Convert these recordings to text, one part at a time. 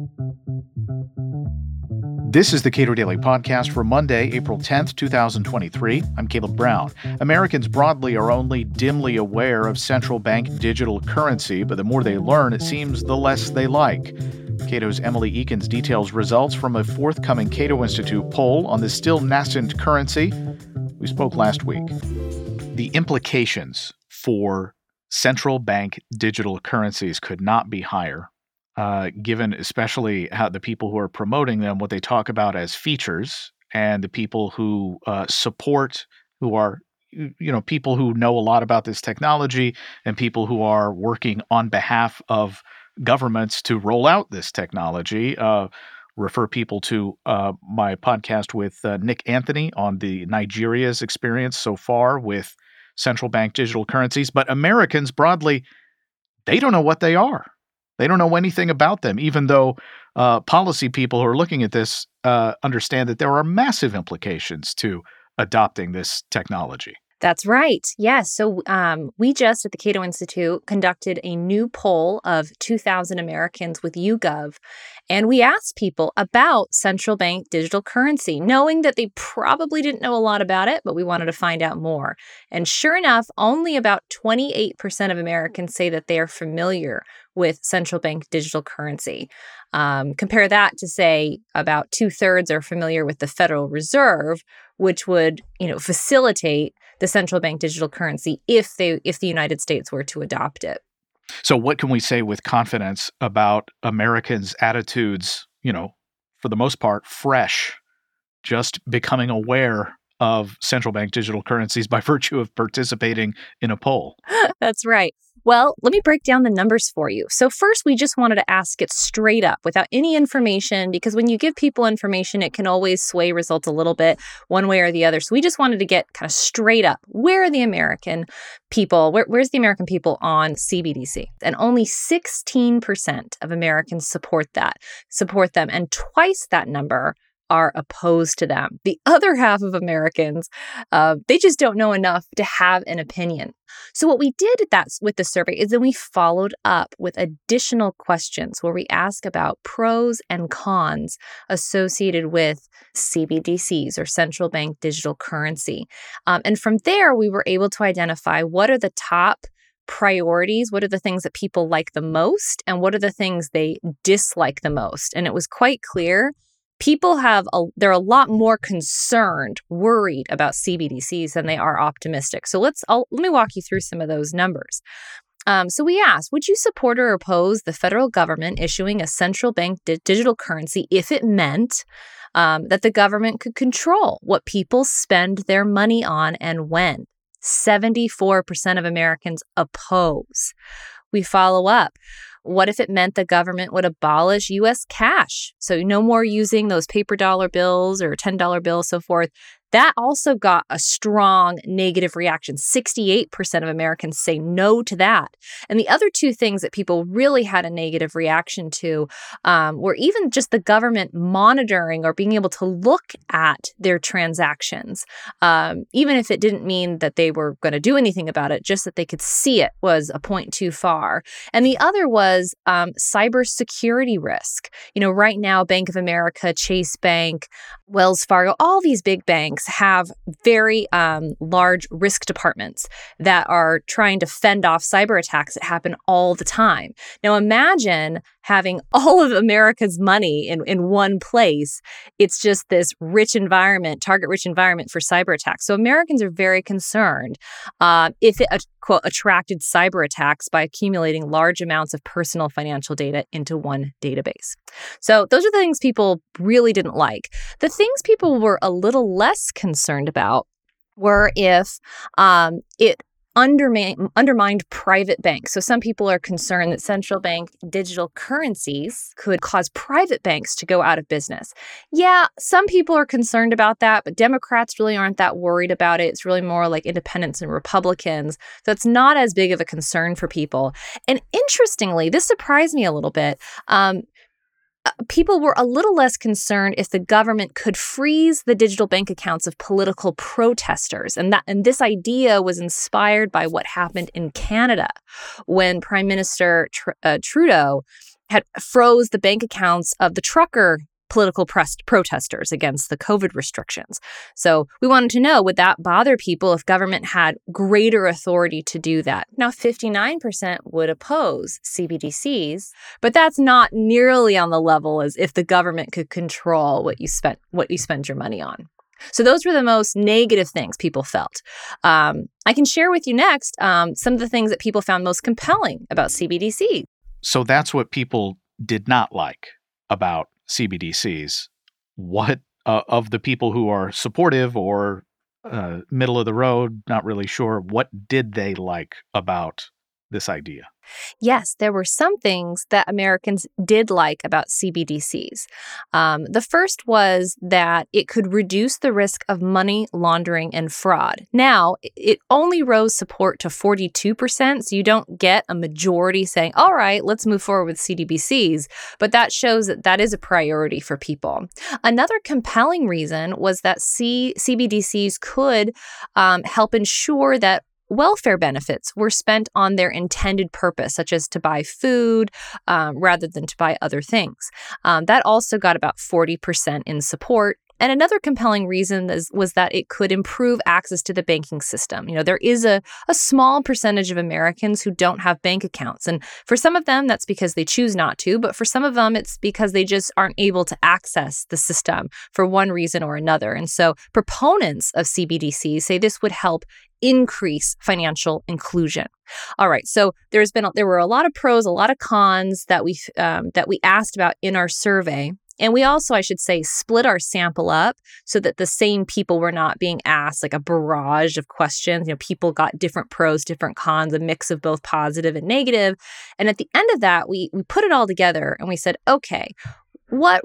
This is the Cato Daily Podcast for Monday, April 10th, 2023. I'm Caleb Brown. Americans broadly are only dimly aware of central bank digital currency, but the more they learn, it seems the less they like. Cato's Emily Ekins details results from a forthcoming Cato Institute poll on the still nascent currency. We spoke last week. The implications for central bank digital currencies could not be higher. Given especially how the people who are promoting them, what they talk about as features, and the people who support, who are, people who know a lot about this technology, and people who are working on behalf of governments to roll out this technology. Refer people to my podcast with Nick Anthony on the Nigeria's experience so far with central bank digital currencies. But Americans broadly, they don't know what they are. They don't know anything about them, even though policy people who are looking at this understand that there are massive implications to adopting this technology. That's right. Yes. So we just at the Cato Institute conducted a new poll of 2,000 Americans with YouGov, and we asked people about central bank digital currency, knowing that they probably didn't know a lot about it, but we wanted to find out more. And sure enough, only about 28% of Americans say that they are familiar with central bank digital currency. Compare that to, say, about 2/3 are familiar with the Federal Reserve, which would, facilitate the central bank digital currency if the United States were to adopt it. So what can we say with confidence about Americans' attitudes, for the most part, fresh, just becoming aware of central bank digital currencies by virtue of participating in a poll? That's right. Well, let me break down the numbers for you. So first, we just wanted to ask it straight up without any information, because when you give people information, it can always sway results a little bit one way or the other. So we just wanted to get kind of straight up. Where are the American people? Where's the American people on CBDC? And only 16% of Americans support them. And twice that number are opposed to them. The other half of Americans, they just don't know enough to have an opinion. So what we did with the survey is then we followed up with additional questions where we ask about pros and cons associated with CBDCs, or central bank digital currency. And from there, we were able to identify what are the top priorities, what are the things that people like the most, and what are the things they dislike the most. And it was quite clear people they're a lot more concerned, worried about CBDCs than they are optimistic. So let me walk you through some of those numbers. So we asked, would you support or oppose the federal government issuing a central bank digital currency if it meant that the government could control what people spend their money on and when? 74% of Americans oppose. We follow up. What if it meant the government would abolish U.S. cash? So no more using those paper dollar bills or $10 bills, so forth. That also got a strong negative reaction. 68% of Americans say no to that. And the other two things that people really had a negative reaction to were even just the government monitoring or being able to look at their transactions. Even if it didn't mean that they were going to do anything about it, just that they could see it was a point too far. And the other was cybersecurity risk. Right now, Bank of America, Chase Bank, Wells Fargo, all these big banks have very large risk departments that are trying to fend off cyber attacks that happen all the time. Now, imagine having all of America's money in one place. It's just this target-rich environment for cyber attacks. So Americans are very concerned if it, quote, attracted cyber attacks by accumulating large amounts of personal financial data into one database. So those are the things people really didn't like. The things people were a little less concerned about were if it undermined private banks. So some people are concerned that central bank digital currencies could cause private banks to go out of business. Yeah, some people are concerned about that, but Democrats really aren't that worried about it. It's really more like independents and Republicans. So it's not as big of a concern for people. And interestingly, this surprised me a little bit. People were a little less concerned if the government could freeze the digital bank accounts of political protesters. And this idea was inspired by what happened in Canada when Prime Minister Trudeau had froze the bank accounts of the trucker political protesters against the COVID restrictions. So we wanted to know, would that bother people if government had greater authority to do that? Now, 59% would oppose CBDCs, but that's not nearly on the level as if the government could control what you spend your money on. So those were the most negative things people felt. I can share with you next some of the things that people found most compelling about CBDC. So that's what people did not like about CBDCs. What of the people who are supportive or middle of the road, not really sure, what did they like about this idea? Yes, there were some things that Americans did like about CBDCs. The first was that it could reduce the risk of money laundering and fraud. Now, it only rose support to 42%, so you don't get a majority saying, all right, let's move forward with CBDCs, but that shows that that is a priority for people. Another compelling reason was that CBDCs could help ensure that welfare benefits were spent on their intended purpose, such as to buy food rather than to buy other things. That also got about 40% in support. And another compelling reason was that it could improve access to the banking system. There is a small percentage of Americans who don't have bank accounts. And for some of them, that's because they choose not to. But for some of them, it's because they just aren't able to access the system for one reason or another. And so proponents of CBDCs say this would help increase financial inclusion. All right, so there were a lot of pros, a lot of cons that we asked about in our survey. And we also, I should say, split our sample up so that the same people were not being asked like a barrage of questions. People got different pros, different cons, a mix of both positive and negative. And at the end of that, we put it all together and we said, okay, where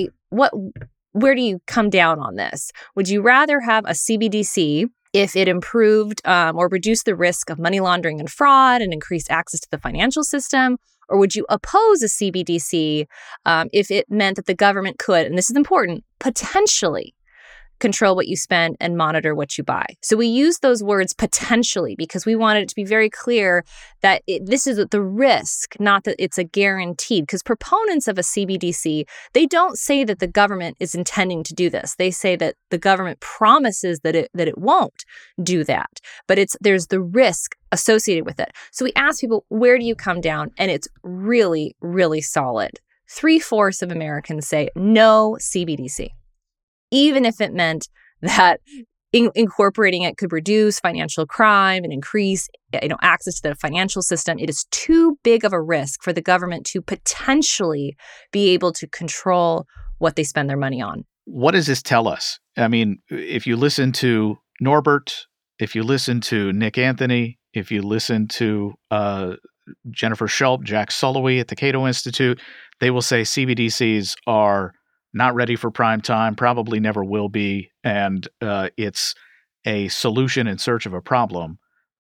do you come down on this? Would you rather have a CBDC if it improved or reduced the risk of money laundering and fraud and increased access to the financial system? Or would you oppose a CBDC if it meant that the government could, and this is important, potentially control what you spend and monitor what you buy? So we use those words potentially because we wanted it to be very clear that this is the risk, not that it's a guaranteed. Because proponents of a CBDC, they don't say that the government is intending to do this. They say that the government promises that it won't do that. But there's the risk associated with it. So we asked people, where do you come down? And it's really, really solid. 3/4 of Americans say no CBDC. Even if it meant that incorporating it could reduce financial crime and increase access to the financial system, it is too big of a risk for the government to potentially be able to control what they spend their money on. What does this tell us? I mean, if you listen to Norbert, if you listen to Nick Anthony, if you listen to Jennifer Schulp, Jack Sullivan at the Cato Institute, they will say CBDCs are not ready for prime time, probably never will be, and it's a solution in search of a problem.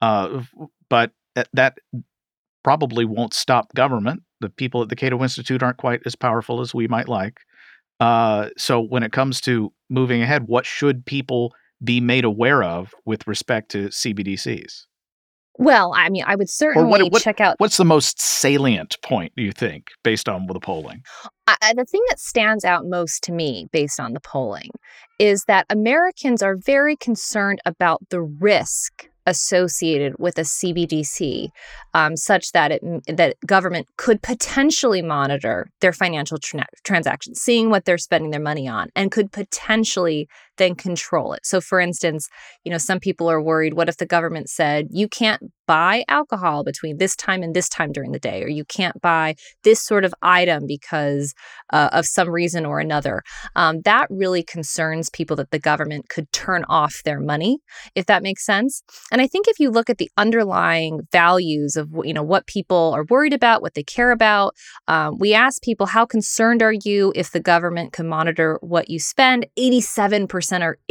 But that probably won't stop government. The people at the Cato Institute aren't quite as powerful as we might like. So when it comes to moving ahead, what should people be made aware of with respect to CBDCs? Well, I mean, I would certainly check out. What's the most salient point, do you think, based on the polling? The thing that stands out most to me, based on the polling, is that Americans are very concerned about the risk associated with a CBDC, such that that government could potentially monitor their financial transactions, seeing what they're spending their money on, and could potentially then control it. So, for instance, some people are worried, what if the government said, you can't buy alcohol between this time and this time during the day, or you can't buy this sort of item because of some reason or another. That really concerns people, that the government could turn off their money, if that makes sense. And I think if you look at the underlying values of what people are worried about, what they care about, we asked people, how concerned are you if the government can monitor what you spend? 87%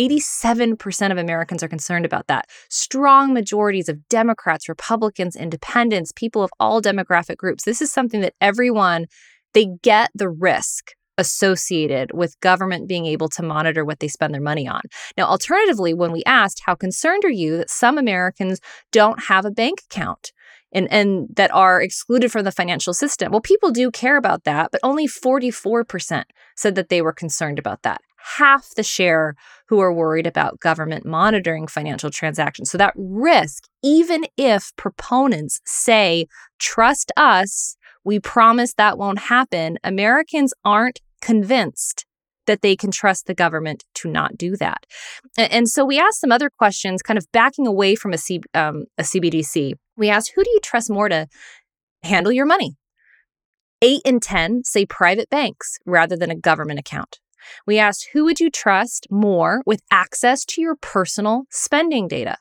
of Americans are concerned about that. Strong majorities of Democrats, Republicans, Independents, people of all demographic groups. This is something that everyone, they get the risk associated with government being able to monitor what they spend their money on. Now, alternatively, when we asked, how concerned are you that some Americans don't have a bank account? and that are excluded from the financial system. Well, people do care about that, but only 44% said that they were concerned about that. Half the share who are worried about government monitoring financial transactions. So that risk, even if proponents say, trust us, we promise that won't happen, Americans aren't convinced that they can trust the government to not do that. And so we asked some other questions, kind of backing away from a CBDC. We asked, who do you trust more to handle your money? 8 in 10 say private banks rather than a government account. We asked, who would you trust more with access to your personal spending data?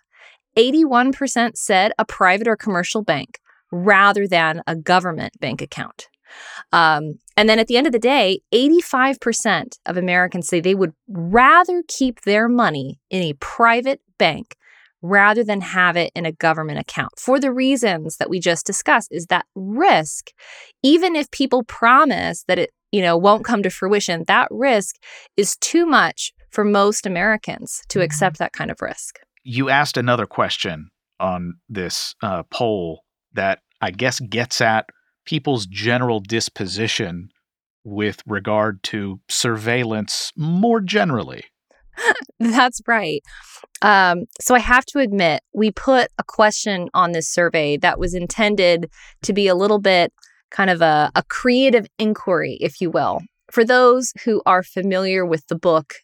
81% said a private or commercial bank rather than a government bank account. And then at the end of the day, 85% of Americans say they would rather keep their money in a private bank rather than have it in a government account. For the reasons that we just discussed, is that risk, even if people promise that it won't come to fruition, that risk is too much for most Americans to accept that kind of risk. You asked another question on this poll that I guess gets at people's general disposition with regard to surveillance more generally. That's right. So I have to admit, we put a question on this survey that was intended to be a little bit kind of a creative inquiry, if you will. For those who are familiar with the book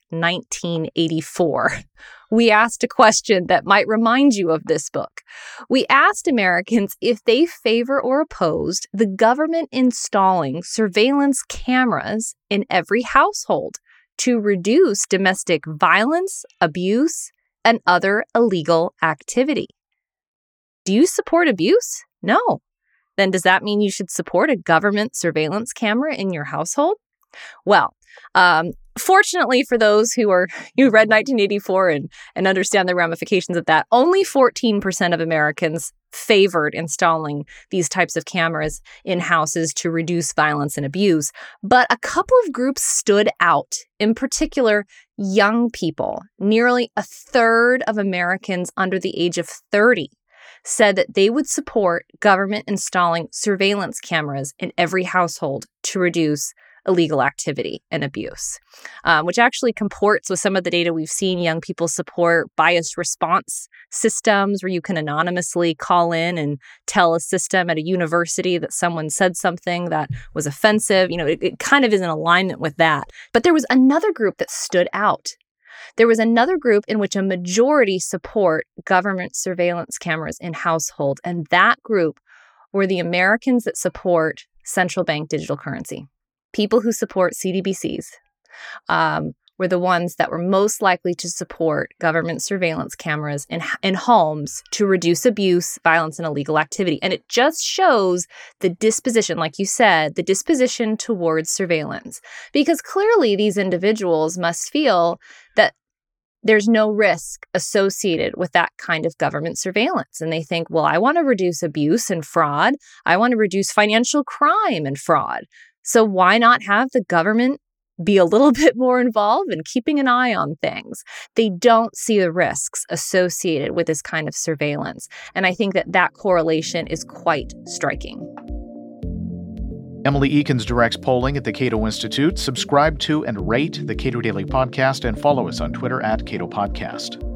1984, we asked a question that might remind you of this book. We asked Americans if they favor or opposed the government installing surveillance cameras in every household to reduce domestic violence, abuse, and other illegal activity. Do you support abuse? No. Then does that mean you should support a government surveillance camera in your household? Well, fortunately for those who read 1984 and understand the ramifications of that, only 14% of Americans favored installing these types of cameras in houses to reduce violence and abuse. But a couple of groups stood out, in particular, young people. Nearly a third of Americans under the age of 30 said that they would support government installing surveillance cameras in every household to reduce illegal activity and abuse, which actually comports with some of the data we've seen. Young people support biased response systems where you can anonymously call in and tell a system at a university that someone said something that was offensive. It kind of is in alignment with that. But there was another group that stood out. There was another group in which a majority support government surveillance cameras in households, and that group were the Americans that support central bank digital currency. People who support CBDCs were the ones that were most likely to support government surveillance cameras in homes to reduce abuse, violence, and illegal activity. And it just shows the disposition, like you said, the disposition towards surveillance. Because clearly these individuals must feel that there's no risk associated with that kind of government surveillance. And they think, well, I want to reduce abuse and fraud. I want to reduce financial crime and fraud. So why not have the government be a little bit more involved in keeping an eye on things? They don't see the risks associated with this kind of surveillance. And I think that correlation is quite striking. Emily Ekins directs polling at the Cato Institute. Subscribe to and rate the Cato Daily Podcast and follow us on Twitter @CatoPodcast.